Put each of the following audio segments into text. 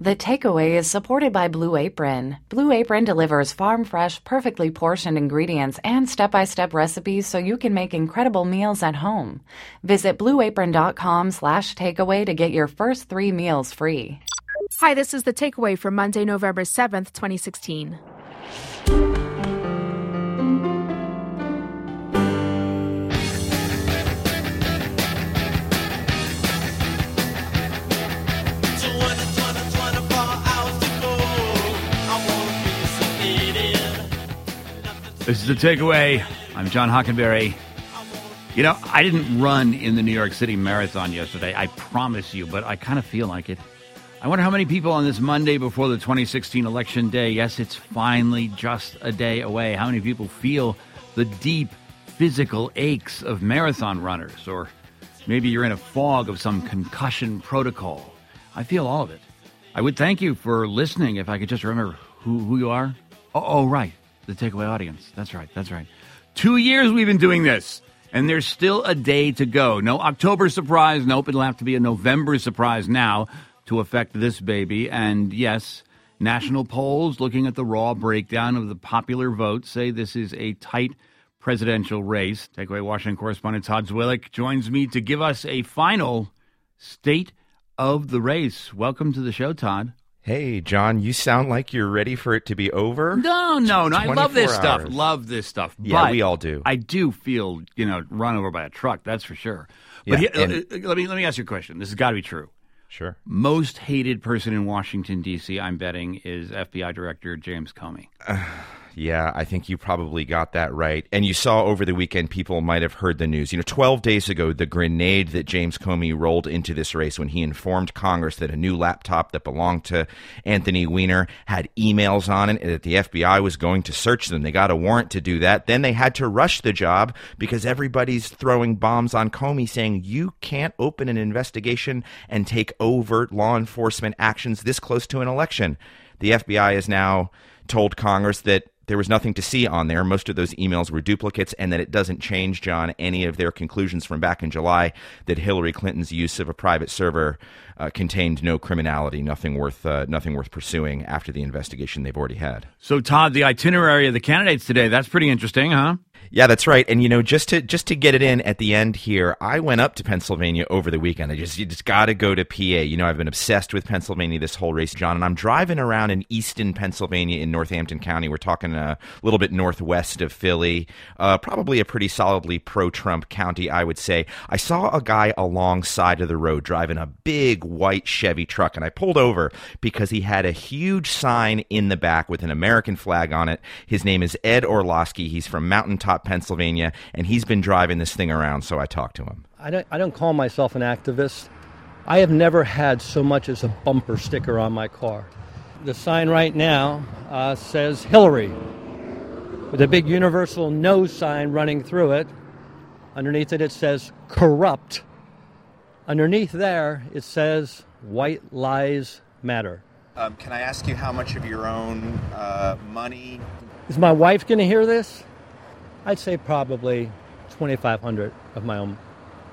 The Takeaway is supported by Blue Apron. Blue Apron delivers farm-fresh, perfectly portioned ingredients and step-by-step recipes so you can make incredible meals at home. Visit blueapron.com/takeaway to get your first 3 meals free. Hi, this is The Takeaway for Monday, November 7th, 2016. This is The Takeaway. I'm John Hockenberry. You know, I didn't run in the New York City Marathon yesterday, I promise you, but I kind of feel like it. I wonder how many people on this Monday before the 2016 election day, yes, it's finally just a day away, how many people feel the deep physical aches of marathon runners? Or maybe you're in a fog of some concussion protocol. I feel all of it. I would thank you for listening if I could just remember who you are. Oh, right. The Takeaway audience. That's right. 2 years we've been doing this, and there's still a day to go. No October surprise. Nope, it'll have to be a November surprise now to affect this baby. And yes, national polls looking at the raw breakdown of the popular vote say this is a tight presidential race. Takeaway Washington correspondent Todd Zwillich joins me to give us a final state of the race. Welcome to the show, Todd. Hey, John, you sound like you're ready for it to be over. No. I love this stuff. Yeah, we all do. I do feel, run over by a truck, that's for sure. But let me ask you a question. This has got to be true. Sure. Most hated person in Washington, D.C., I'm betting, is FBI Director James Comey. Yeah, I think you probably got that right. And you saw over the weekend, people might have heard the news. 12 days ago, the grenade that James Comey rolled into this race when he informed Congress that a new laptop that belonged to Anthony Weiner had emails on it and that the FBI was going to search them. They got a warrant to do that. Then they had to rush the job because everybody's throwing bombs on Comey saying you can't open an investigation and take overt law enforcement actions this close to an election. The FBI has now told Congress that there was nothing to see on there. Most of those emails were duplicates, and that it doesn't change, John, any of their conclusions from back in July that Hillary Clinton's use of a private server contained no criminality, nothing worth pursuing after the investigation they've already had. So, Todd, the itinerary of the candidates today, that's pretty interesting, huh? Yeah, that's right. And, just to get it in at the end here, I went up to Pennsylvania over the weekend. You just got to go to PA. I've been obsessed with Pennsylvania this whole race, John, and I'm driving around in Easton, Pennsylvania in Northampton County. We're talking a little bit northwest of Philly, probably a pretty solidly pro-Trump county, I would say. I saw a guy alongside of the road driving a big white Chevy truck, and I pulled over because he had a huge sign in the back with an American flag on it. His name is Ed Orlowski. He's from Mountaintop, Pennsylvania, and he's been driving this thing around, so I talked to him. I don't call myself an activist. I have never had so much as a bumper sticker on my car. The sign right now says Hillary, with a big universal no sign running through it. Underneath it says corrupt. Underneath there, it says white lies matter. Can I ask you how much of your own money? Is my wife going to hear this? I'd say probably $2,500 of my own.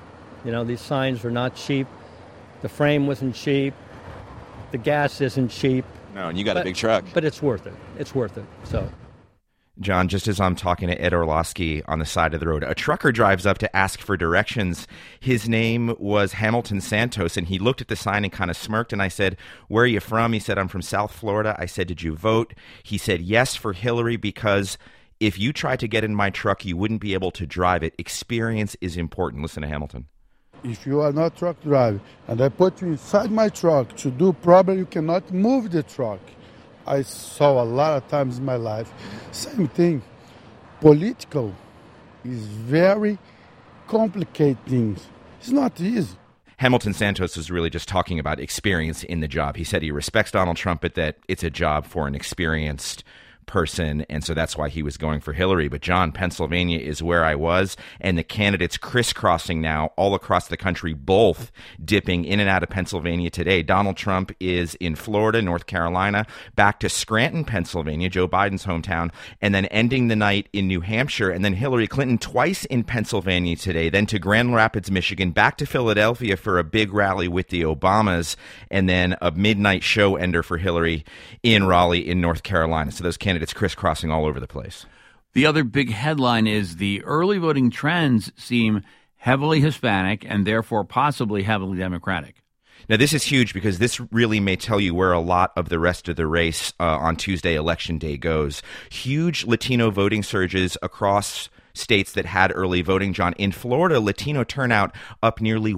These signs are not cheap. The frame wasn't cheap. The gas isn't cheap. No, and you got a big truck. But it's worth it. It's worth it. So, John, just as I'm talking to Ed Orlowski on the side of the road, a trucker drives up to ask for directions. His name was Hamilton Santos, and he looked at the sign and kind of smirked, and I said, "Where are you from?" He said, "I'm from South Florida." I said, "Did you vote?" He said, "Yes, for Hillary, because if you tried to get in my truck, you wouldn't be able to drive it. Experience is important." Listen to Hamilton. If you are not truck driver and I put you inside my truck to do problem, you cannot move the truck. I saw a lot of times in my life. Same thing. Political is very complicated things. It's not easy. Hamilton Santos was really just talking about experience in the job. He said he respects Donald Trump, but that it's a job for an experienced person, and so that's why he was going for Hillary. But John, Pennsylvania is where I was, and the candidates crisscrossing now all across the country, both dipping in and out of Pennsylvania today. Donald Trump is in Florida, North Carolina, back to Scranton, Pennsylvania, Joe Biden's hometown, and then ending the night in New Hampshire, and then Hillary Clinton twice in Pennsylvania today, then to Grand Rapids, Michigan, back to Philadelphia for a big rally with the Obamas, and then a midnight show ender for Hillary in Raleigh in North Carolina. So those candidates crisscrossing all over the place. The other big headline is the early voting trends seem heavily Hispanic and therefore possibly heavily Democratic. Now, this is huge because this really may tell you where a lot of the rest of the race on Tuesday, Election Day, goes. Huge Latino voting surges across states that had early voting, John. In Florida, Latino turnout up nearly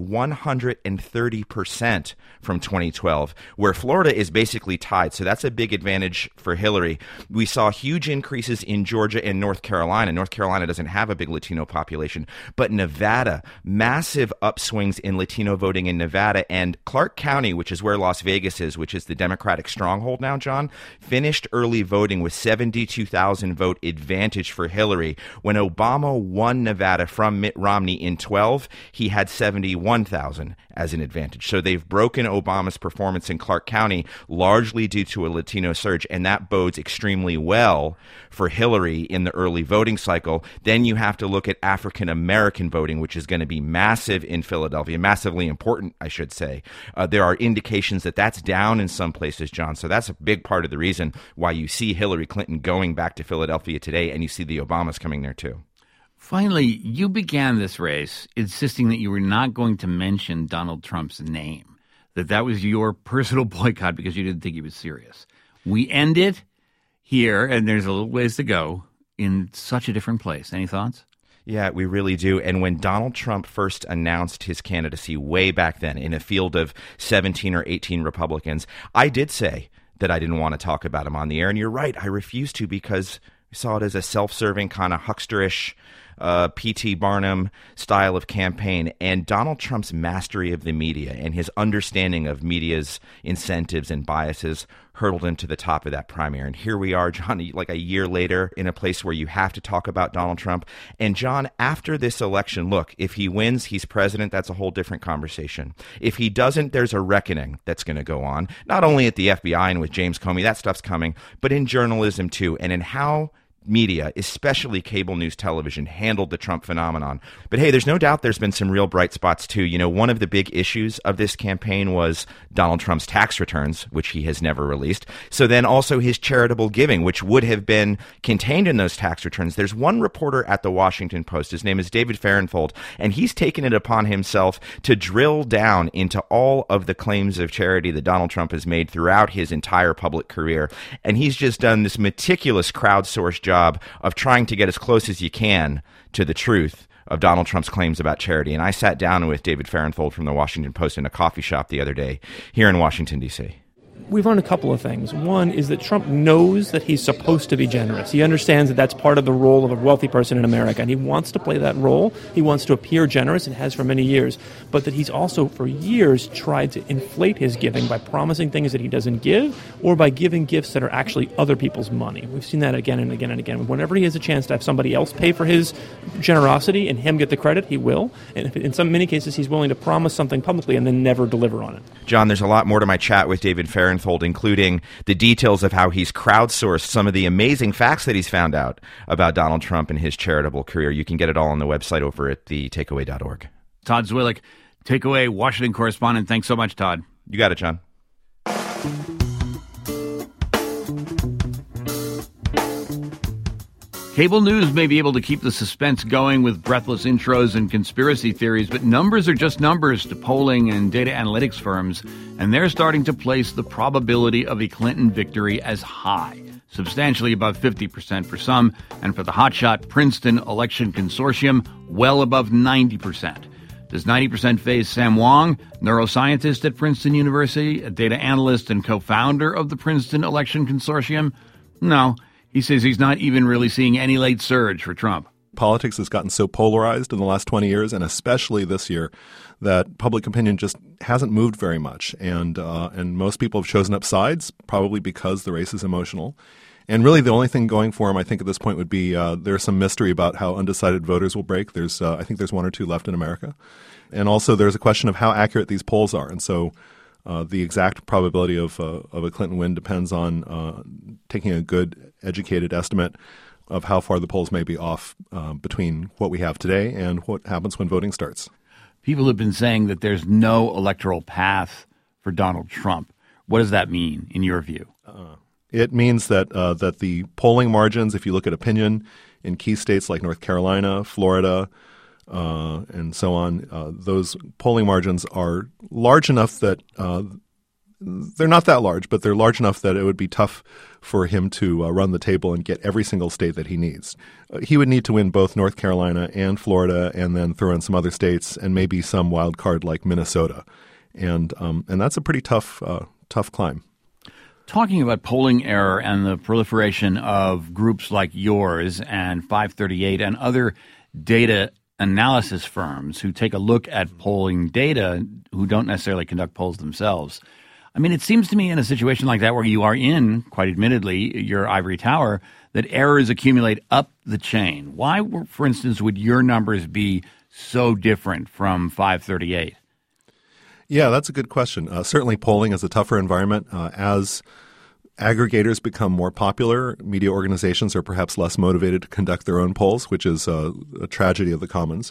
130% from 2012, where Florida is basically tied. So that's a big advantage for Hillary. We saw huge increases in Georgia and North Carolina. North Carolina doesn't have a big Latino population, but Nevada, massive upswings in Latino voting in Nevada. And Clark County, which is where Las Vegas is, which is the Democratic stronghold now, John, finished early voting with 72,000 vote advantage for Hillary. When Obama won Nevada from Mitt Romney in 2012, he had 71,000 as an advantage. So they've broken Obama's performance in Clark County largely due to a Latino surge, and that bodes extremely well for Hillary in the early voting cycle. Then you have to look at African American voting, which is going to be massive in Philadelphia, massively important, I should say. There are indications that that's down in some places, John. So that's a big part of the reason why you see Hillary Clinton going back to Philadelphia today, and you see the Obamas coming there too. Finally, you began this race insisting that you were not going to mention Donald Trump's name, that was your personal boycott because you didn't think he was serious. We end it here, and there's a little ways to go, in such a different place. Any thoughts? Yeah, we really do. And when Donald Trump first announced his candidacy way back then in a field of 17 or 18 Republicans, I did say that I didn't want to talk about him on the air. And you're right, I refused to because we saw it as a self-serving kind of hucksterish P.T. Barnum style of campaign. And Donald Trump's mastery of the media and his understanding of media's incentives and biases hurtled him to the top of that primary. And here we are, John, like a year later in a place where you have to talk about Donald Trump. And John, after this election, look, if he wins, he's president. That's a whole different conversation. If he doesn't, there's a reckoning that's going to go on, not only at the FBI and with James Comey, that stuff's coming, but in journalism too, and in how media, especially cable news television, handled the Trump phenomenon. But hey, there's no doubt there's been some real bright spots too. You know, one of the big issues of this campaign was Donald Trump's tax returns, which he has never released. So then also his charitable giving, which would have been contained in those tax returns. There's one reporter at the Washington Post, his name is David Fahrenthold, and he's taken it upon himself to drill down into all of the claims of charity that Donald Trump has made throughout his entire public career. And he's just done this meticulous crowdsourced job of trying to get as close as you can to the truth of Donald Trump's claims about charity. And I sat down with David Fahrenthold from the Washington Post in a coffee shop the other day here in Washington, D.C. We've learned a couple of things. One is that Trump knows that he's supposed to be generous. He understands that that's part of the role of a wealthy person in America, and he wants to play that role. He wants to appear generous and has for many years, but that he's also for years tried to inflate his giving by promising things that he doesn't give or by giving gifts that are actually other people's money. We've seen that again and again and again. Whenever he has a chance to have somebody else pay for his generosity and him get the credit, he will. And in many cases, he's willing to promise something publicly and then never deliver on it. John, there's a lot more to my chat with David Fahrenthold, including the details of how he's crowdsourced some of the amazing facts that he's found out about Donald Trump and his charitable career. You can get it all on the website over at thetakeaway.org. Todd Zwillich, Takeaway Washington correspondent. Thanks so much, Todd. You got it, John. Cable news may be able to keep the suspense going with breathless intros and conspiracy theories, but numbers are just numbers to polling and data analytics firms, and they're starting to place the probability of a Clinton victory as high, substantially above 50% for some, and for the hotshot Princeton Election Consortium, well above 90%. Does 90% phase Sam Wong, neuroscientist at Princeton University, a data analyst and co-founder of the Princeton Election Consortium? No. He says he's not even really seeing any late surge for Trump. Politics has gotten so polarized in the last 20 years, and especially this year, that public opinion just hasn't moved very much. And most people have chosen up sides, probably because the race is emotional. And really the only thing going for him, I think, at this point would be there's some mystery about how undecided voters will break. I think there's one or two left in America. And also there's a question of how accurate these polls are. And so the exact probability of a Clinton win depends on taking a good, educated estimate of how far the polls may be off between what we have today and what happens when voting starts. People have been saying that there's no electoral path for Donald Trump. What does that mean, in your view? It means that that the polling margins, if you look at opinion in key states like North Carolina, Florida, and so on, those polling margins are large enough that they're not that large, but they're large enough that it would be tough for him to run the table and get every single state that he needs. He would need to win both North Carolina and Florida, and then throw in some other states and maybe some wild card like Minnesota, and that's a pretty tough climb. Talking about polling error and the proliferation of groups like yours and 538 and other data analysis firms who take a look at polling data who don't necessarily conduct polls themselves. I mean, it seems to me in a situation like that where you are in, quite admittedly, your ivory tower, that errors accumulate up the chain. Why, for instance, would your numbers be so different from 538? Yeah, that's a good question. Certainly polling is a tougher environment. As aggregators become more popular, media organizations are perhaps less motivated to conduct their own polls, which is a tragedy of the commons.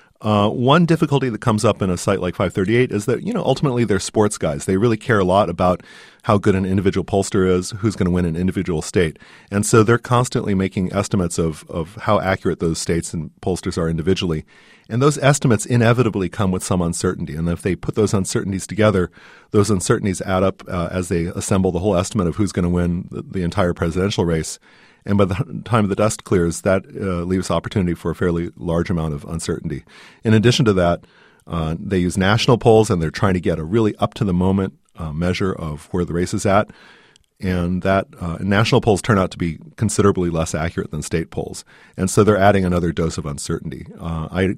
One difficulty that comes up in a site like 538 is that, ultimately they're sports guys. They really care a lot about how good an individual pollster is, who's going to win an individual state. And so they're constantly making estimates of how accurate those states and pollsters are individually. And those estimates inevitably come with some uncertainty. And if they put those uncertainties together, those uncertainties add up as they assemble the whole estimate of who's going to win the entire presidential race. And by the time the dust clears, that leaves opportunity for a fairly large amount of uncertainty. In addition to that, they use national polls, and they're trying to get a really up-to-the-moment measure of where the race is at. And that national polls turn out to be considerably less accurate than state polls. And so they're adding another dose of uncertainty. I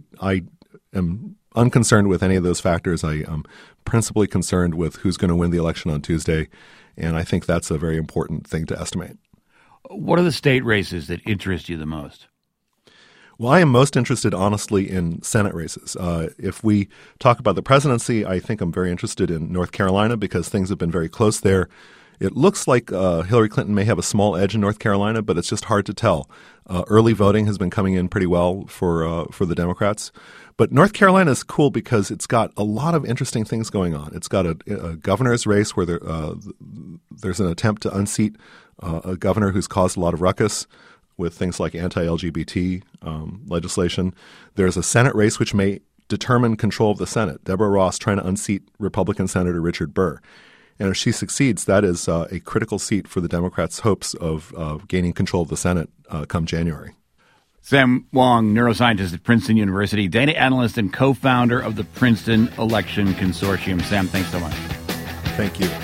am unconcerned with any of those factors. I am principally concerned with who's going to win the election on Tuesday, and I think that's a very important thing to estimate. What are the state races that interest you the most? Well, I am most interested, honestly, in Senate races. If we talk about the presidency, I think I'm very interested in North Carolina because things have been very close there. It looks like Hillary Clinton may have a small edge in North Carolina, but it's just hard to tell. Early voting has been coming in pretty well for the Democrats. But North Carolina is cool because it's got a lot of interesting things going on. It's got a governor's race where there's an attempt to unseat a governor who's caused a lot of ruckus with things like anti-LGBT legislation. There's a Senate race which may determine control of the Senate. Deborah Ross trying to unseat Republican Senator Richard Burr. And if she succeeds, that is a critical seat for the Democrats' hopes of gaining control of the Senate come January. Sam Wong, neuroscientist at Princeton University, data analyst and co-founder of the Princeton Election Consortium. Sam, thanks so much. Thank you.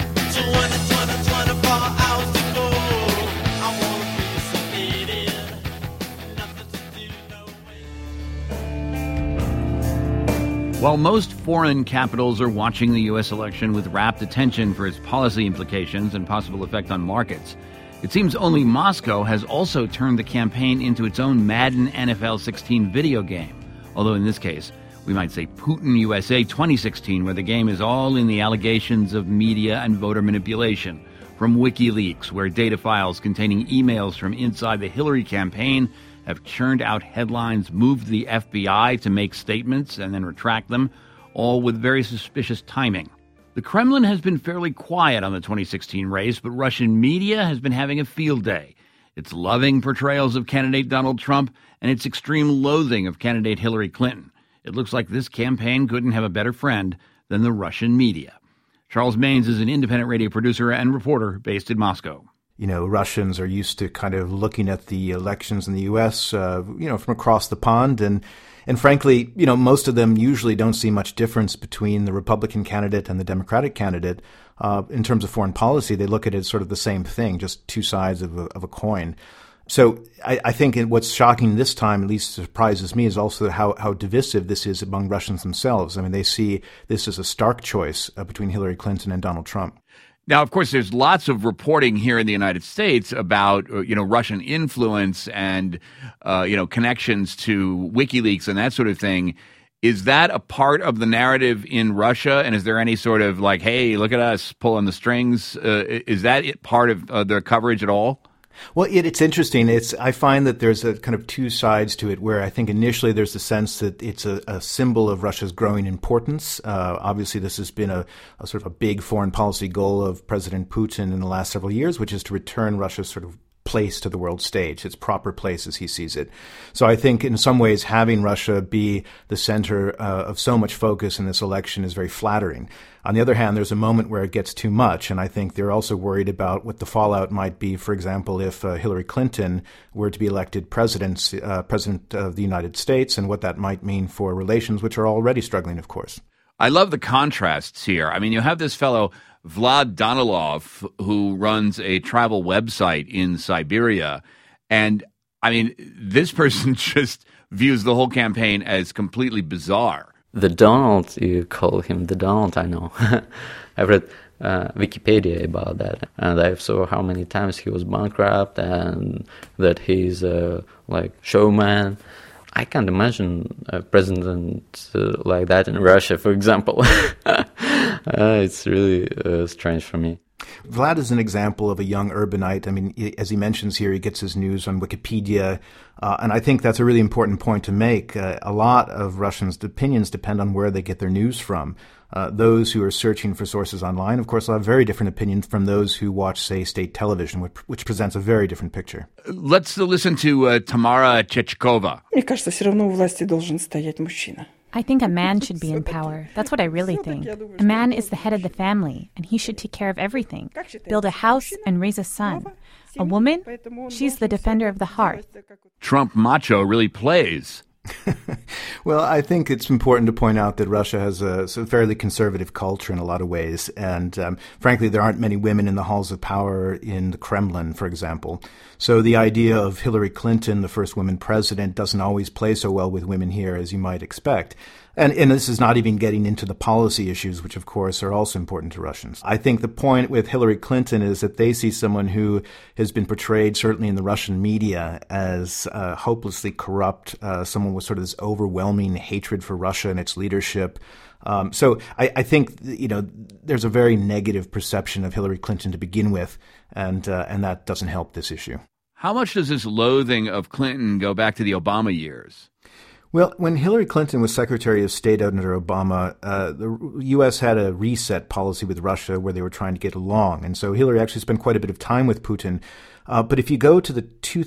While most foreign capitals are watching the U.S. election with rapt attention for its policy implications and possible effect on markets, it seems only Moscow has also turned the campaign into its own Madden NFL 16 video game. Although in this case, we might say Putin USA 2016, where the game is all in the allegations of media and voter manipulation. From WikiLeaks, where data files containing emails from inside the Hillary campaign have churned out headlines, moved the FBI to make statements and then retract them, all with very suspicious timing. The Kremlin has been fairly quiet on the 2016 race, but Russian media has been having a field day. Its loving portrayals of candidate Donald Trump and its extreme loathing of candidate Hillary Clinton. It looks like this campaign couldn't have a better friend than the Russian media. Charles Maynes is an independent radio producer and reporter based in Moscow. Russians are used to kind of looking at the elections in the U.S., from across the pond. And frankly, most of them usually don't see much difference between the Republican candidate and the Democratic candidate. In terms of foreign policy, they look at it as sort of the same thing, just two sides of a coin. So I think what's shocking this time, at least surprises me, is also how divisive this is among Russians themselves. I mean, they see this as a stark choice between Hillary Clinton and Donald Trump. Now, of course, there's lots of reporting here in the United States about, Russian influence and, connections to WikiLeaks and that sort of thing. Is that a part of the narrative in Russia? And is there any sort of like, hey, look at us pulling the strings? Is that part of their coverage at all? Well, it's interesting. I find that there's a kind of two sides to it, where I think initially there's the sense that it's a symbol of Russia's growing importance. Obviously, this has been a sort of a big foreign policy goal of President Putin in the last several years, which is to return Russia's sort of place to the world stage, its proper place as he sees it. So I think in some ways having Russia be the center of so much focus in this election is very flattering. On the other hand, there's a moment where it gets too much, and I think they're also worried about what the fallout might be, for example, if Hillary Clinton were to be elected president of the United States, and what that might mean for relations, which are already struggling, of course. I love the contrasts here. I mean, you have this fellow, Vlad Danilov, who runs a travel website in Siberia. And, I mean, this person just views the whole campaign as completely bizarre. The Donald, you call him the Donald, I know. I've read Wikipedia about that, and I saw how many times he was bankrupt and that he's showman. I can't imagine a president like that in Russia, for example. It's really strange for me. Vlad is an example of a young urbanite. I mean, as he mentions here, he gets his news on Wikipedia. And I think that's a really important point to make. A lot of Russians' opinions depend on where they get their news from. Those who are searching for sources online, of course, will have very different opinions from those who watch, say, state television, which presents a very different picture. Let's listen to Tamara Chechkova. I think a man should be in power. That's what I really think. A man is the head of the family, and he should take care of everything. Build a house and raise a son. A woman, she's the defender of the hearth. Trump macho really plays. Well, I think it's important to point out that Russia has a fairly conservative culture in a lot of ways. And frankly, there aren't many women in the halls of power in the Kremlin, for example. So the idea of Hillary Clinton, the first woman president, doesn't always play so well with women here as you might expect. And this is not even getting into the policy issues, which, of course, are also important to Russians. I think the point with Hillary Clinton is that they see someone who has been portrayed, certainly in the Russian media, as hopelessly corrupt, someone with sort of this overwhelming hatred for Russia and its leadership. So I think, there's a very negative perception of Hillary Clinton to begin with, and that doesn't help this issue. How much does this loathing of Clinton go back to the Obama years? Well, when Hillary Clinton was Secretary of State under Obama, the U.S. had a reset policy with Russia where they were trying to get along. And so Hillary actually spent quite a bit of time with Putin. But if you go to the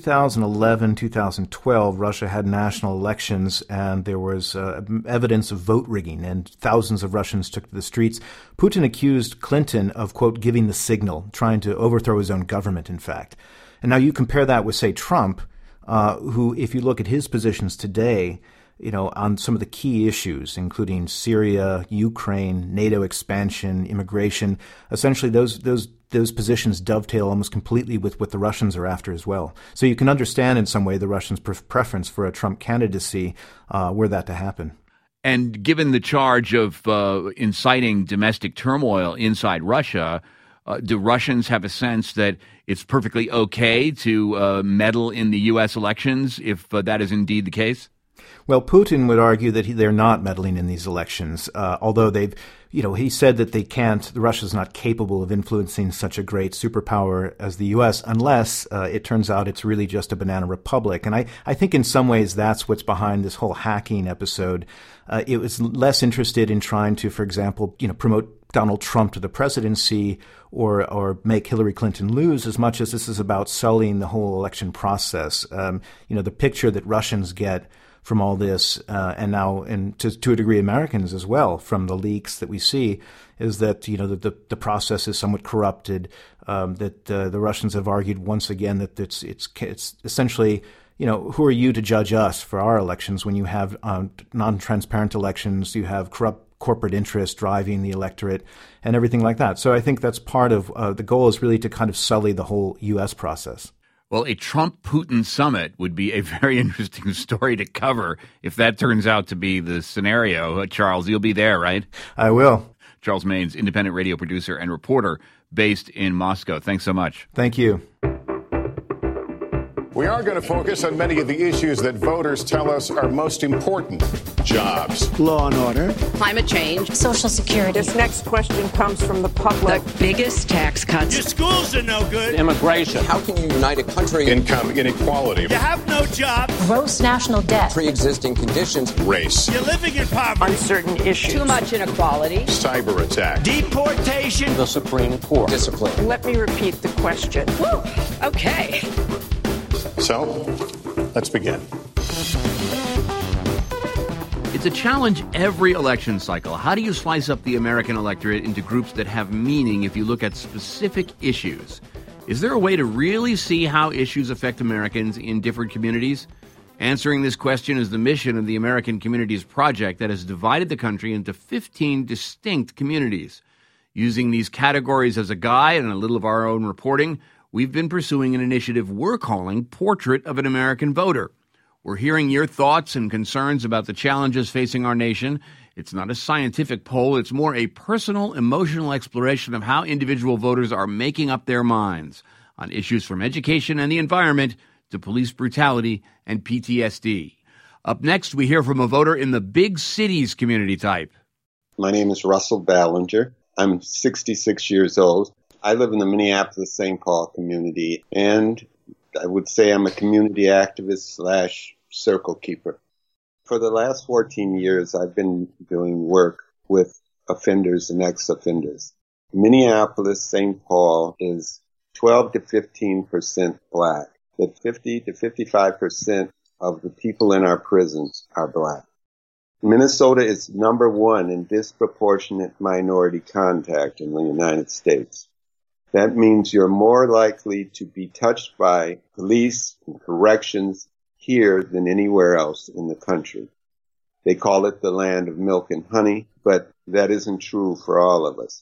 2011-2012, Russia had national elections and there was evidence of vote rigging and thousands of Russians took to the streets. Putin accused Clinton of, quote, giving the signal, trying to overthrow his own government, in fact. And now you compare that with, say, Trump, who, if you look at his positions today, on some of the key issues, including Syria, Ukraine, NATO expansion, immigration, essentially those positions dovetail almost completely with what the Russians are after as well. So you can understand in some way the Russians' preference for a Trump candidacy were that to happen. And given the charge of inciting domestic turmoil inside Russia, do Russians have a sense that it's perfectly okay to meddle in the U.S. elections if that is indeed the case? Well, Putin would argue that they're not meddling in these elections, although he said that Russia's not capable of influencing such a great superpower as the U.S. unless it turns out it's really just a banana republic. And I think in some ways that's what's behind this whole hacking episode. It was less interested in trying to, for example, promote Donald Trump to the presidency or make Hillary Clinton lose as much as this is about sullying the whole election process. The picture that Russians get from all this, and now, and to a degree, Americans as well, from the leaks that we see, is that the process is somewhat corrupted. That the Russians have argued once again that it's essentially, who are you to judge us for our elections when you have non-transparent elections, you have corrupt corporate interest driving the electorate, and everything like that. So I think that's part of the goal is really to kind of sully the whole U.S. process. Well, a Trump-Putin summit would be a very interesting story to cover if that turns out to be the scenario. Charles, you'll be there, right? I will. Charles Maynes, independent radio producer and reporter based in Moscow. Thanks so much. Thank you. We are going to focus on many of the issues that voters tell us are most important. Jobs. Law and order. Climate change. Social security. This next question comes from the public. The biggest tax cuts. Your schools are no good. Immigration. How can you unite a country? Income inequality. You have no jobs. Gross national debt. Pre-existing conditions. Race. You're living in poverty. Uncertain issues. Too much inequality. Cyber attack. Deportation. The Supreme Court. Discipline. Let me repeat the question. Woo. Okay. So, let's begin. It's a challenge every election cycle. How do you slice up the American electorate into groups that have meaning if you look at specific issues? Is there a way to really see how issues affect Americans in different communities? Answering this question is the mission of the American Communities Project that has divided the country into 15 distinct communities. Using these categories as a guide and a little of our own reporting, we've been pursuing an initiative we're calling Portrait of an American Voter. We're hearing your thoughts and concerns about the challenges facing our nation. It's not a scientific poll. It's more a personal, emotional exploration of how individual voters are making up their minds on issues from education and the environment to police brutality and PTSD. Up next, we hear from a voter in the big cities community type. My name is Russell Ballinger. I'm 66 years old. I live in the Minneapolis-St. Paul community, and I would say I'm a community activist / circle keeper. For the last 14 years, I've been doing work with offenders and ex-offenders. Minneapolis-St. Paul is 12 to 15% black. That 50 to 55% of the people in our prisons are black. Minnesota is number one in disproportionate minority contact in the United States. That means you're more likely to be touched by police and corrections here than anywhere else in the country. They call it the land of milk and honey, but that isn't true for all of us.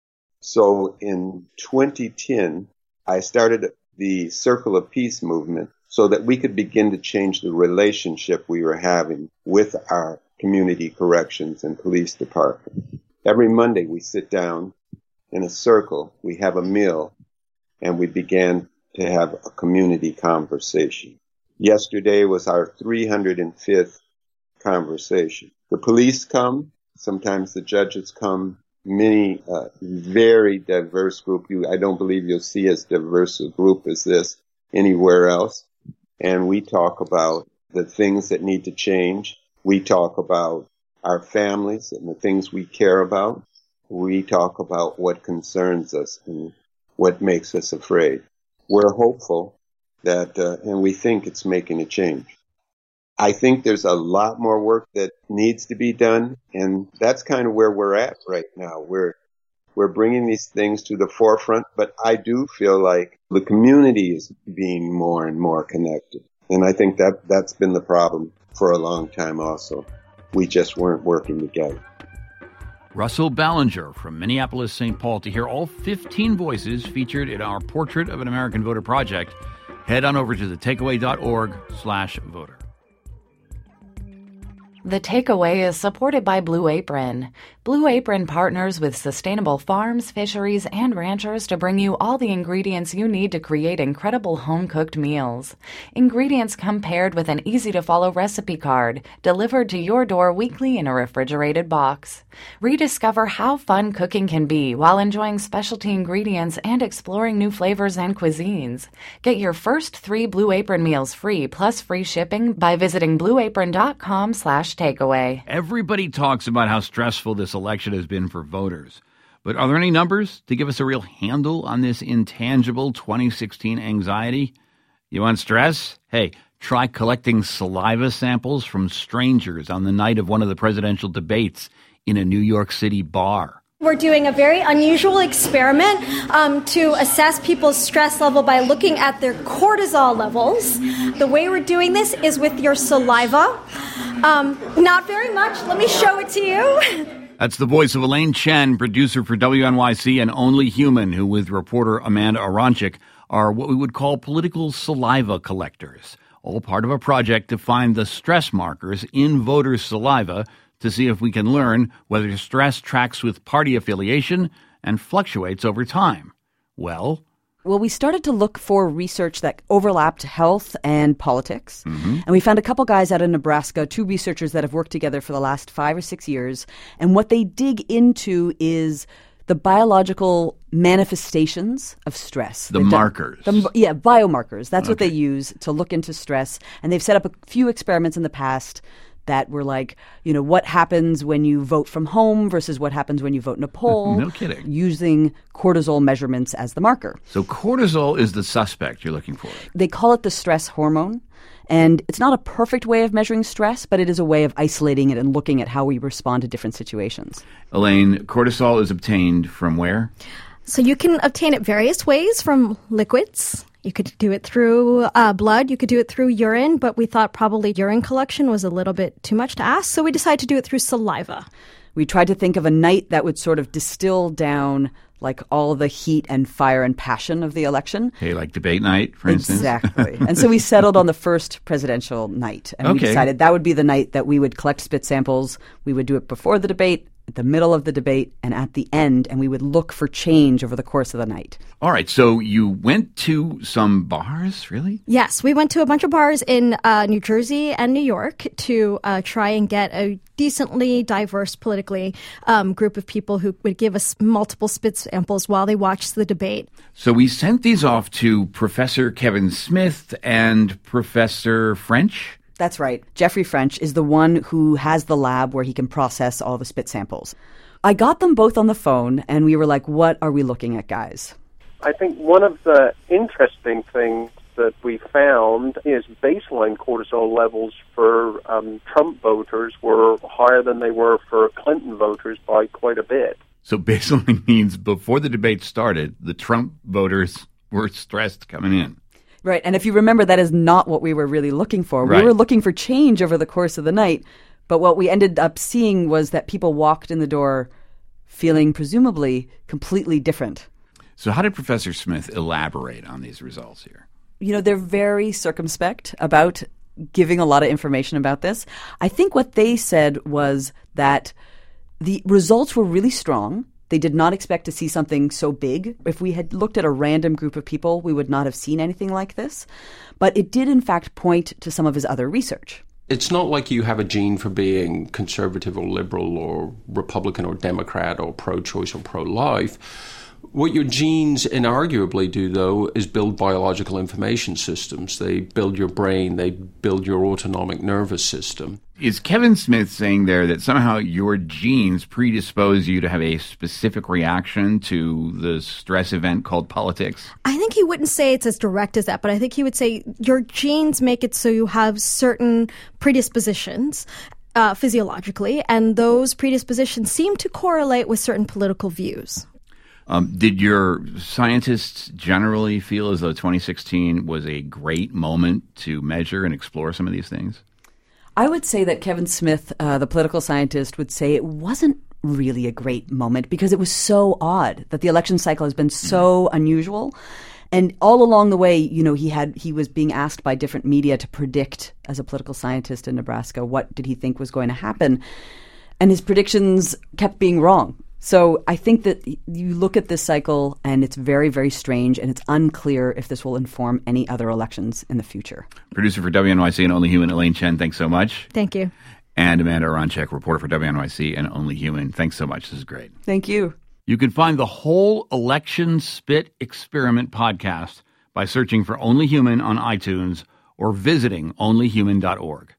So in 2010, I started the Circle of Peace movement so that we could begin to change the relationship we were having with our community corrections and police department. Every Monday we sit down in a circle, we have a meal, and we began to have a community conversation. Yesterday was our 305th conversation. The police come, sometimes the judges come, many very diverse group. I don't believe you'll see as diverse a group as this anywhere else. And we talk about the things that need to change. We talk about our families and the things we care about. We talk about what concerns us and what makes us afraid. We're hopeful that, and we think it's making a change. I think there's a lot more work that needs to be done, and that's kind of where we're at right now. We're bringing these things to the forefront, but I do feel like the community is being more and more connected. And I think that's been the problem for a long time also. We just weren't working together. Russell Ballinger from Minneapolis-St. Paul. To hear all 15 voices featured in our Portrait of an American Voter project, head on over to thetakeaway.org/voter. The Takeaway is supported by Blue Apron. Blue Apron partners with sustainable farms, fisheries, and ranchers to bring you all the ingredients you need to create incredible home-cooked meals. Ingredients come paired with an easy-to-follow recipe card, delivered to your door weekly in a refrigerated box. Rediscover how fun cooking can be while enjoying specialty ingredients and exploring new flavors and cuisines. Get your first 3 Blue Apron meals free plus free shipping by visiting blueapron.com/takeaway. Everybody talks about how stressful this election has been for voters. But are there any numbers to give us a real handle on this intangible 2016 anxiety? You want stress? Hey, try collecting saliva samples from strangers on the night of one of the presidential debates in a New York City bar. We're doing a very unusual experiment to assess people's stress level by looking at their cortisol levels. The way we're doing this is with your saliva. Not very much. Let me show it to you. That's the voice of Elaine Chen, producer for WNYC and Only Human, who with reporter Amanda Aronchik are what we would call political saliva collectors, all part of a project to find the stress markers in voters' saliva to see if we can learn whether stress tracks with party affiliation and fluctuates over time. Well, we started to look for research that overlapped health and politics. And we found a couple guys out in Nebraska, 2 researchers that have worked together for the last 5 or 6 years. And what they dig into is the biological manifestations of stress. The markers. Biomarkers. That's what they use to look into stress. And they've set up a few experiments in the past that were like, what happens when you vote from home versus what happens when you vote in a poll. No kidding. Using cortisol measurements as the marker. So cortisol is the suspect you're looking for. They call it the stress hormone. And it's not a perfect way of measuring stress, but it is a way of isolating it and looking at how we respond to different situations. Elaine, cortisol is obtained from where? So you can obtain it various ways from liquids. You could do it through blood. You could do it through urine, but we thought probably urine collection was a little bit too much to ask, so we decided to do it through saliva. We tried to think of a night that would sort of distill down like all the heat and fire and passion of the election. Okay, like debate night, for instance? Exactly. And so we settled on the first presidential night. And we decided that would be the night that we would collect spit samples. We would do it before the debate, at the middle of the debate, and at the end, and we would look for change over the course of the night. All right, so you went to some bars, really? Yes, we went to a bunch of bars in New Jersey and New York to try and get a decently diverse politically group of people who would give us multiple spit samples while they watched the debate. So we sent these off to Professor Kevin Smith and Professor French? That's right. Jeffrey French is the one who has the lab where he can process all the spit samples. I got them both on the phone, and we were like, what are we looking at, guys? I think one of the interesting things that we found is baseline cortisol levels for Trump voters were higher than they were for Clinton voters by quite a bit. So baseline means before the debate started, the Trump voters were stressed coming in. Right, and if you remember, that is not what we were really looking for. Right. We were looking for change over the course of the night, but what we ended up seeing was that people walked in the door feeling presumably completely different. So how did Professor Smith elaborate on these results here? They're very circumspect about giving a lot of information about this. I think what they said was that the results were really strong. They did not expect to see something so big. If we had looked at a random group of people, we would not have seen anything like this. But it did, in fact, point to some of his other research. It's not like you have a gene for being conservative or liberal or Republican or Democrat or pro-choice or pro-life. What your genes inarguably do, though, is build biological information systems. They build your brain. They build your autonomic nervous system. Is Kevin Smith saying there that somehow your genes predispose you to have a specific reaction to the stress event called politics? I think he wouldn't say it's as direct as that, but I think he would say your genes make it so you have certain predispositions physiologically, and those predispositions seem to correlate with certain political views. Did your scientists generally feel as though 2016 was a great moment to measure and explore some of these things? I would say that Kevin Smith, the political scientist, would say it wasn't really a great moment because it was so odd that the election cycle has been so unusual. And all along the way, he was being asked by different media to predict, as a political scientist in Nebraska, what did he think was going to happen. And his predictions kept being wrong. So I think that you look at this cycle and it's very, very strange, and it's unclear if this will inform any other elections in the future. Producer for WNYC and Only Human, Elaine Chen, thanks so much. Thank you. And Amanda Aronczyk, reporter for WNYC and Only Human. Thanks so much. This is great. Thank you. You can find the whole Election Spit Experiment podcast by searching for Only Human on iTunes or visiting onlyhuman.org.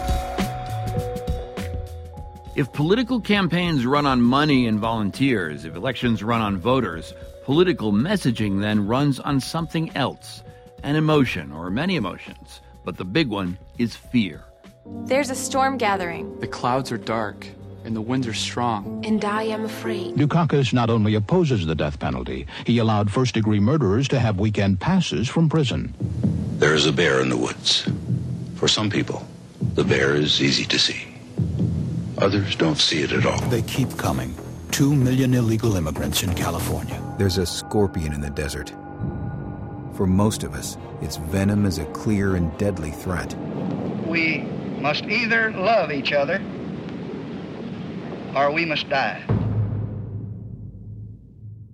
If political campaigns run on money and volunteers, if elections run on voters, political messaging then runs on something else, an emotion or many emotions. But the big one is fear. There's a storm gathering. The clouds are dark and the winds are strong. And I am afraid. Dukakis not only opposes the death penalty, he allowed first-degree murderers to have weekend passes from prison. There is a bear in the woods. For some people, the bear is easy to see. Others don't see it at all. They keep coming. 2 million illegal immigrants in California. There's a scorpion in the desert. For most of us, its venom is a clear and deadly threat. We must either love each other or we must die.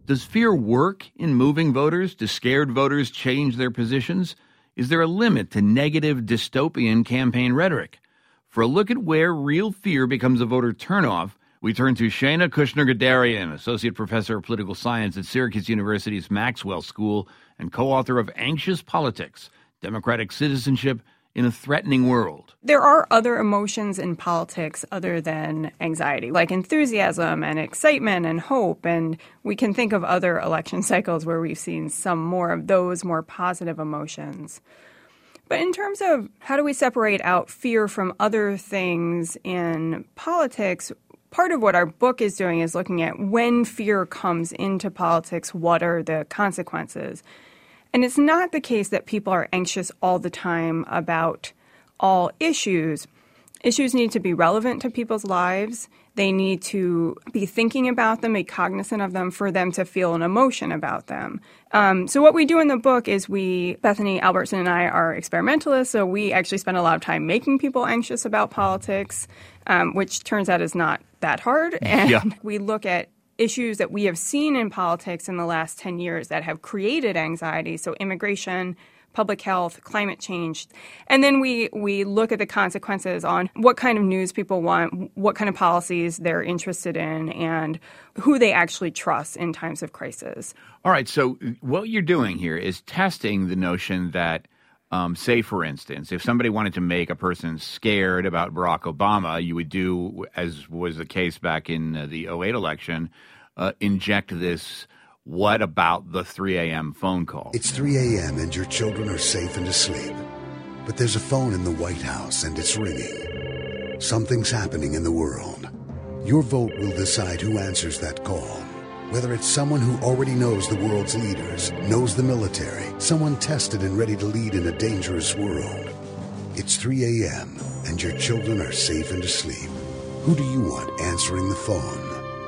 Does fear work in moving voters? Do scared voters change their positions? Is there a limit to negative dystopian campaign rhetoric? For a look at where real fear becomes a voter turnoff, we turn to Shana Kushner-Gadarian, Associate Professor of Political Science at Syracuse University's Maxwell School and co-author of Anxious Politics, Democratic Citizenship in a Threatening World. There are other emotions in politics other than anxiety, like enthusiasm and excitement and hope. And we can think of other election cycles where we've seen some more of those more positive emotions. But in terms of how do we separate out fear from other things in politics, part of what our book is doing is looking at when fear comes into politics, what are the consequences? And it's not the case that people are anxious all the time about all issues. Issues need to be relevant to people's lives. They need to be thinking about them, be cognizant of them for them to feel an emotion about them. So what we do in the book is Bethany Albertson and I are experimentalists, so we actually spend a lot of time making people anxious about politics, which turns out is not that hard. And we look at issues that we have seen in politics in the last 10 years that have created anxiety, so immigration, public health, climate change. And then we look at the consequences on what kind of news people want, what kind of policies they're interested in, and who they actually trust in times of crisis. All right, so what you're doing here is testing the notion that, say, for instance, if somebody wanted to make a person scared about Barack Obama, you would do, as was the case back in the 2008 election, inject this, what about the 3 a.m. phone call? It's 3 a.m. and your children are safe and asleep. But there's a phone in the White House and it's ringing. Something's happening in the world. Your vote will decide who answers that call. Whether it's someone who already knows the world's leaders, knows the military, someone tested and ready to lead in a dangerous world. It's 3 a.m. and your children are safe and asleep. Who do you want answering the phone?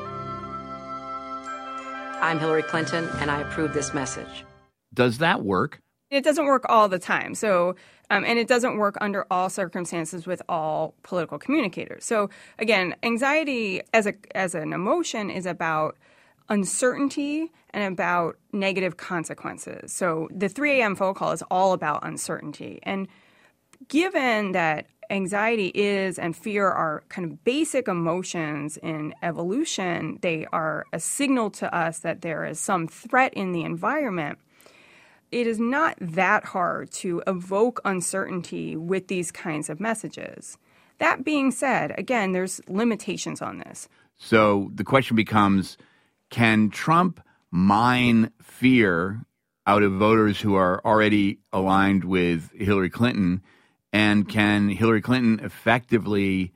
I'm Hillary Clinton, and I approve this message. Does that work? It doesn't work all the time. So, and it doesn't work under all circumstances with all political communicators. So, again, anxiety as an emotion is about uncertainty and about negative consequences. So the 3 a.m. phone call is all about uncertainty. And given that anxiety is and fear are kind of basic emotions in evolution, they are a signal to us that there is some threat in the environment. It is not that hard to evoke uncertainty with these kinds of messages. That being said, again, there's limitations on this. So the question becomes, can Trump mine fear out of voters who are already aligned with Hillary Clinton? And can Hillary Clinton effectively,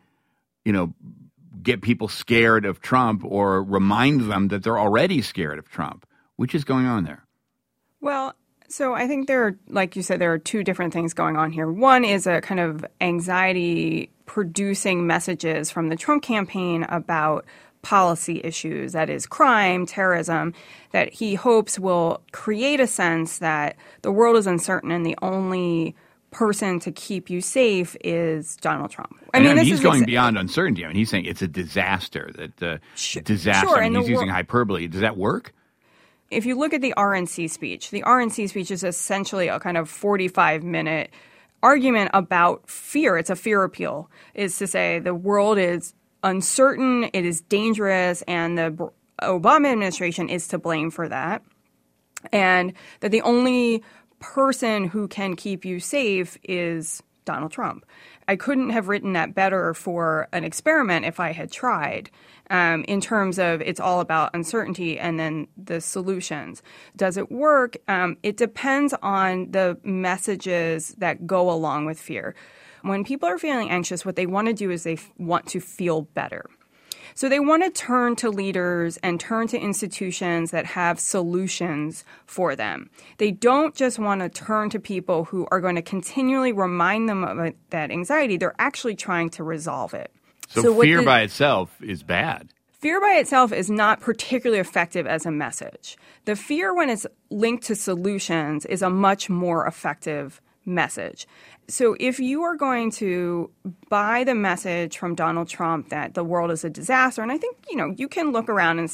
get people scared of Trump or remind them that they're already scared of Trump? Which is going on there? Well, so I think like you said, there are two different things going on here. One is a kind of anxiety-producing messages from the Trump campaign about policy issues, that is crime, terrorism, that he hopes will create a sense that the world is uncertain and the only person to keep you safe is Donald Trump. I mean, he's going beyond uncertainty. I mean, he's saying it's a disaster. Disaster. Sure, I mean, he's using hyperbole. Does that work? If you look at the RNC speech is essentially a kind of 45-minute argument about fear. It's a fear appeal. Is to say the world is uncertain, it is dangerous, and the Obama administration is to blame for that, and that the only person who can keep you safe is Donald Trump. I couldn't have written that better for an experiment if I had tried, in terms of it's all about uncertainty and then the solutions. Does it work? It depends on the messages that go along with fear. When people are feeling anxious, what they want to do is they want to feel better. So they want to turn to leaders and turn to institutions that have solutions for them. They don't just want to turn to people who are going to continually remind them of that anxiety. They're actually trying to resolve it. So fear by itself is bad. Fear by itself is not particularly effective as a message. The fear, when it's linked to solutions, is a much more effective message. So if you are going to buy the message from Donald Trump that the world is a disaster, and I think, you can look around and say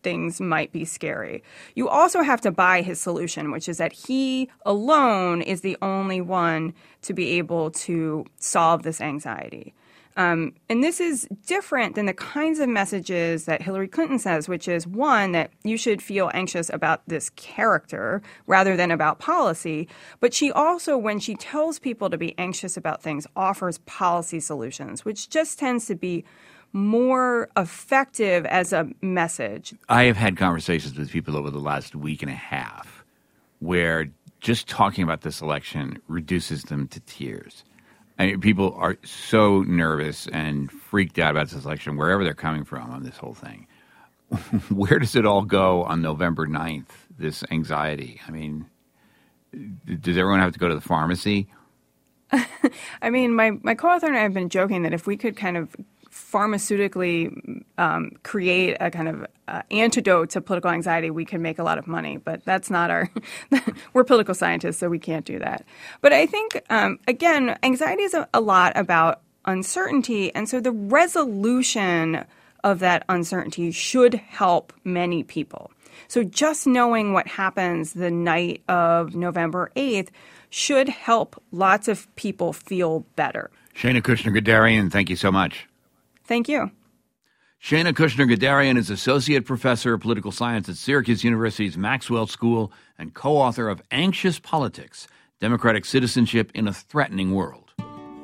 things might be scary. You also have to buy his solution, which is that he alone is the only one to be able to solve this anxiety. And this is different than the kinds of messages that Hillary Clinton says, which is, one, that you should feel anxious about this character rather than about policy. But she also, when she tells people to be anxious about things, offers policy solutions, which just tends to be more effective as a message. I have had conversations with people over the last week and a half where just talking about this election reduces them to tears. I mean, people are so nervous and freaked out about this election, wherever they're coming from on this whole thing. Where does it all go on November 9th, this anxiety? I mean, does everyone have to go to the pharmacy? I mean, my co-author and I have been joking that if we could kind of pharmaceutically create a kind of antidote to political anxiety, we could make a lot of money. But that's not our – we're political scientists, so we can't do that. But I think, again, anxiety is a lot about uncertainty. And so the resolution of that uncertainty should help many people. So just knowing what happens the night of November 8th should help lots of people feel better. Shana Kushner-Guderian, thank you so much. Thank you. Shana Kushner-Guderian is Associate Professor of Political Science at Syracuse University's Maxwell School and co-author of Anxious Politics, Democratic Citizenship in a Threatening World.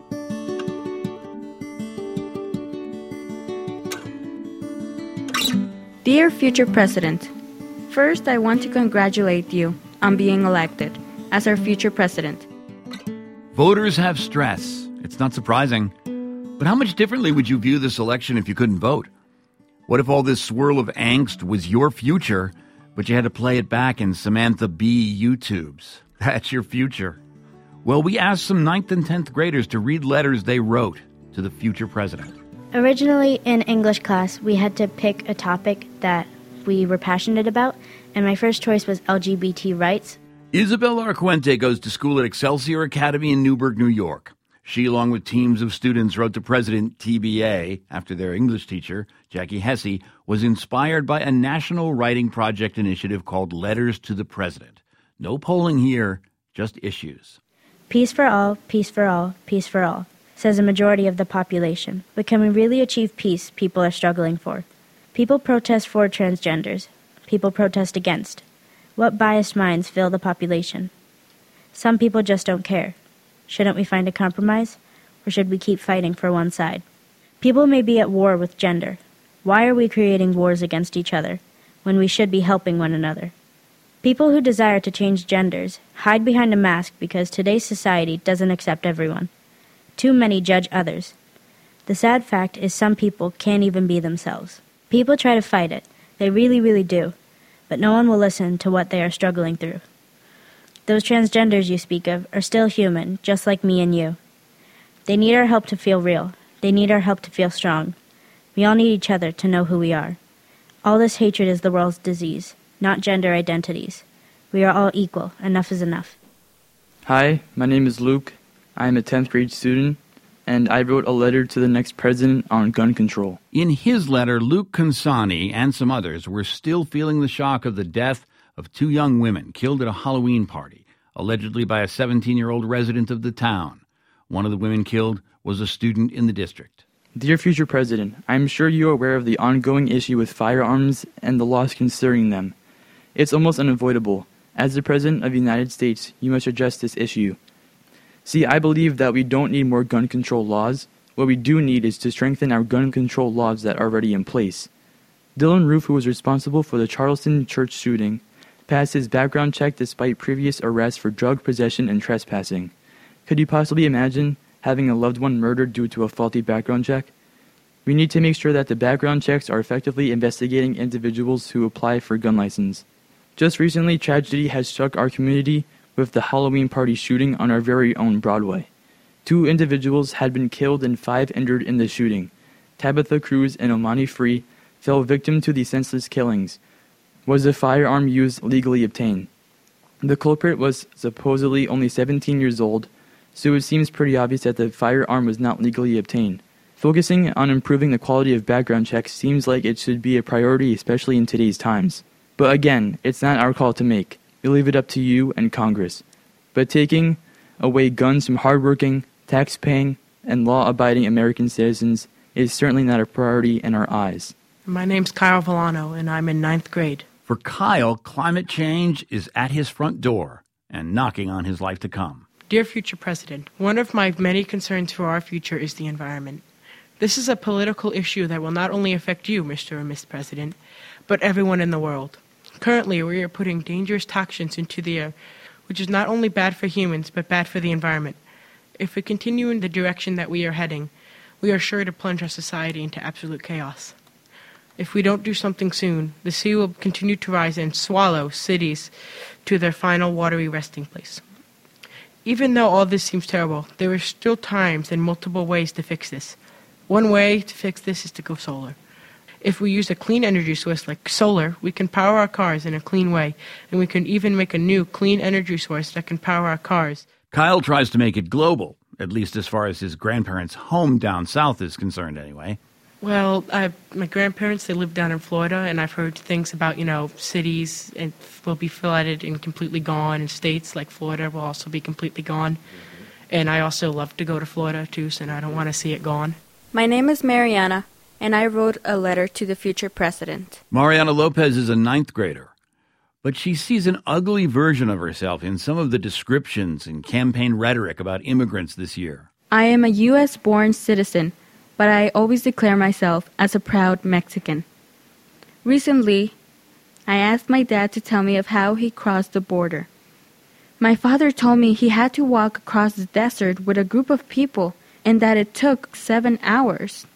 Dear future President, first I want to congratulate you on being elected as our future president. Voters have stress. It's not surprising. But how much differently would you view this election if you couldn't vote? What if all this swirl of angst was your future, but you had to play it back in Samantha Bee YouTubes? That's your future. Well, we asked some 9th and 10th graders to read letters they wrote to the future president. Originally, in English class, we had to pick a topic that we were passionate about, and my first choice was LGBT rights. Isabel Arquente goes to school at Excelsior Academy in Newburgh, New York. She, along with teams of students, wrote to President TBA after their English teacher, Jackie Hesse, was inspired by a national writing project initiative called Letters to the President. No polling here, just issues. Peace for all, peace for all, peace for all, says a majority of the population. But can we really achieve peace people are struggling for? People protest for transgenders. People protest against. What biased minds fill the population? Some people just don't care. Shouldn't we find a compromise, or should we keep fighting for one side? People may be at war with gender. Why are we creating wars against each other, when we should be helping one another? People who desire to change genders hide behind a mask because today's society doesn't accept everyone. Too many judge others. The sad fact is some people can't even be themselves. People try to fight it. They really, really do. But no one will listen to what they are struggling through. Those transgenders you speak of are still human, just like me and you. They need our help to feel real. They need our help to feel strong. We all need each other to know who we are. All this hatred is the world's disease, not gender identities. We are all equal. Enough is enough. Hi, my name is Luke. I am a 10th grade student, and I wrote a letter to the next president on gun control. In his letter, Luke Consani and some others were still feeling the shock of the death of 2 young women killed at a Halloween party, allegedly by a 17-year-old resident of the town. One of the women killed was a student in the district. Dear future president, I am sure you are aware of the ongoing issue with firearms and the laws concerning them. It's almost unavoidable. As the President of the United States, you must address this issue. See, I believe that we don't need more gun control laws. What we do need is to strengthen our gun control laws that are already in place. Dylan Roof, who was responsible for the Charleston church shooting, passed his background check despite previous arrests for drug possession and trespassing. Could you possibly imagine having a loved one murdered due to a faulty background check? We need to make sure that the background checks are effectively investigating individuals who apply for gun license. Just recently, tragedy has struck our community with the Halloween party shooting on our very own Broadway. 2 individuals had been killed and 5 injured in the shooting. Tabitha Cruz and Omani Free fell victim to the senseless killings. Was the firearm used legally obtained? The culprit was supposedly only 17 years old, so it seems pretty obvious that the firearm was not legally obtained. Focusing on improving the quality of background checks seems like it should be a priority, especially in today's times. But again, it's not our call to make. We leave it up to you and Congress. But taking away guns from hardworking, tax-paying, and law-abiding American citizens is certainly not a priority in our eyes. My name's Kyle Villano, and I'm in 9th grade. For Kyle, climate change is at his front door and knocking on his life to come. Dear future president, one of my many concerns for our future is the environment. This is a political issue that will not only affect you, Mr. and Ms. President, but everyone in the world. Currently, we are putting dangerous toxins into the air, which is not only bad for humans, but bad for the environment. If we continue in the direction that we are heading, we are sure to plunge our society into absolute chaos. If we don't do something soon, the sea will continue to rise and swallow cities to their final watery resting place. Even though all this seems terrible, there are still times and multiple ways to fix this. One way to fix this is to go solar. If we use a clean energy source like solar, we can power our cars in a clean way, and we can even make a new clean energy source that can power our cars. Kyle tries to make it global, at least as far as his grandparents' home down south is concerned anyway. Well, my grandparents, they live down in Florida, and I've heard things about, cities will be flooded and completely gone, and states like Florida will also be completely gone. And I also love to go to Florida, too, so I don't want to see it gone. My name is Mariana, and I wrote a letter to the future president. Mariana Lopez is a 9th grader, but she sees an ugly version of herself in some of the descriptions and campaign rhetoric about immigrants this year. I am a U.S.-born citizen, but I always declare myself as a proud Mexican. Recently, I asked my dad to tell me of how he crossed the border. My father told me he had to walk across the desert with a group of people and that it took 7 hours.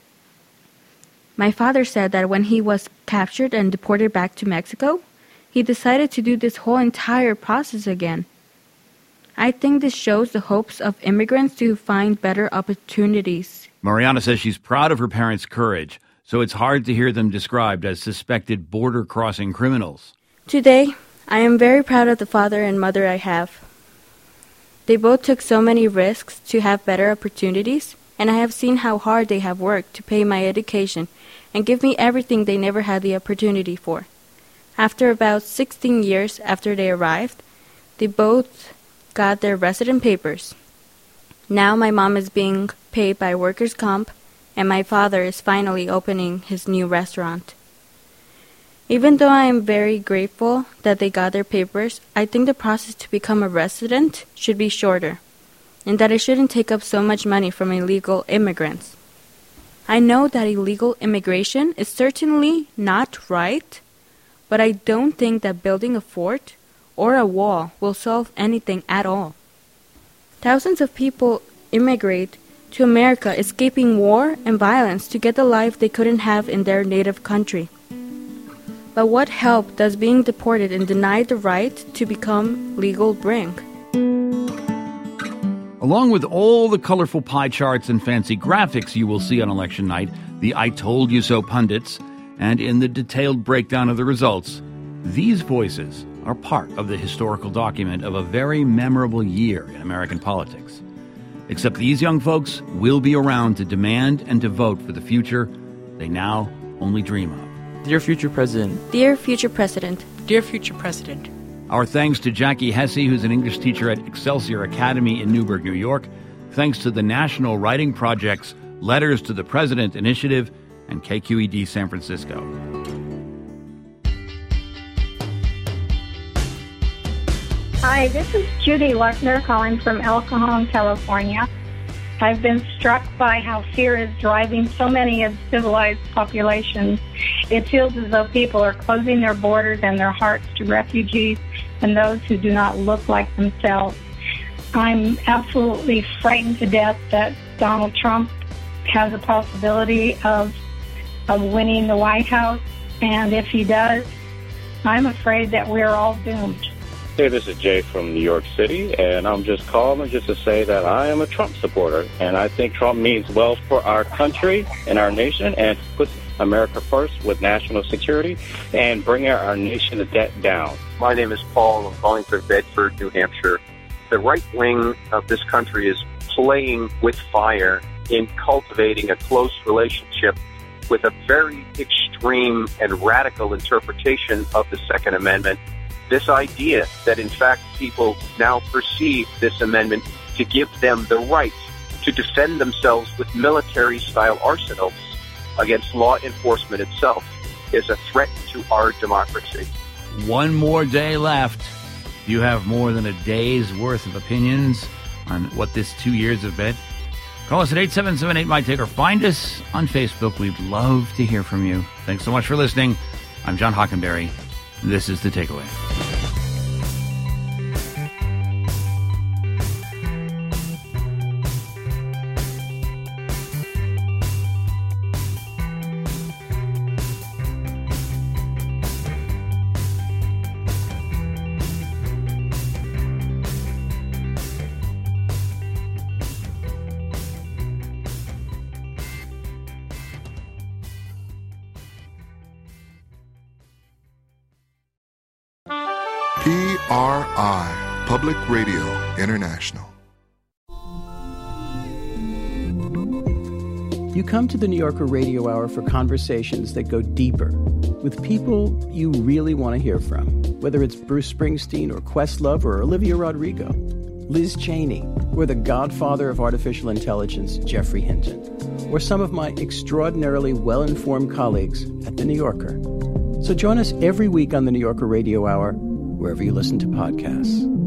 My father said that when he was captured and deported back to Mexico, he decided to do this whole entire process again. I think this shows the hopes of immigrants to find better opportunities. Mariana says she's proud of her parents' courage, so it's hard to hear them described as suspected border-crossing criminals. Today, I am very proud of the father and mother I have. They both took so many risks to have better opportunities, and I have seen how hard they have worked to pay my education and give me everything they never had the opportunity for. After about 16 years after they arrived, they both got their resident papers. Now my mom is being paid by workers' comp, and my father is finally opening his new restaurant. Even though I am very grateful that they got their papers, I think the process to become a resident should be shorter, and that it shouldn't take up so much money from illegal immigrants. I know that illegal immigration is certainly not right, but I don't think that building a fort or a wall will solve anything at all. Thousands of people immigrate to America escaping war and violence to get the life they couldn't have in their native country. But what help does being deported and denied the right to become legal bring? Along with all the colorful pie charts and fancy graphics you will see on election night, the I Told You So pundits, and in the detailed breakdown of the results, these voices are part of the historical document of a very memorable year in American politics. Except these young folks will be around to demand and to vote for the future they now only dream of. Dear future president. Dear future president. Dear future president. Our thanks to Jackie Hesse, who's an English teacher at Excelsior Academy in Newburgh, New York. Thanks to the National Writing Project's Letters to the President Initiative and KQED San Francisco. Hi, this is Judy Luckner calling from El Cajon, California. I've been struck by how fear is driving so many of civilized populations. It feels as though people are closing their borders and their hearts to refugees and those who do not look like themselves. I'm absolutely frightened to death that Donald Trump has a possibility of winning the White House, and if he does, I'm afraid that we're all doomed. Hey, this is Jay from New York City, and I'm just calling just to say that I am a Trump supporter, and I think Trump means well for our country and our nation and puts America first with national security and bring our nation's debt down. My name is Paul. I'm calling from Bedford, New Hampshire. The right wing of this country is playing with fire in cultivating a close relationship with a very extreme and radical interpretation of the Second Amendment. This idea that, in fact, people now perceive this amendment to give them the right to defend themselves with military-style arsenals against law enforcement itself is a threat to our democracy. One more day left. You have more than a day's worth of opinions on what this 2 years have been. Call us at 877-8MITE-TAKE or find us on Facebook. We'd love to hear from you. Thanks so much for listening. I'm John Hockenberry. This is The Takeaway. PRI, Public Radio International. You come to the New Yorker Radio Hour for conversations that go deeper with people you really want to hear from, whether it's Bruce Springsteen or Questlove or Olivia Rodrigo, Liz Cheney, or the godfather of artificial intelligence, Geoffrey Hinton, or some of my extraordinarily well-informed colleagues at The New Yorker. So join us every week on the New Yorker Radio Hour, wherever you listen to podcasts.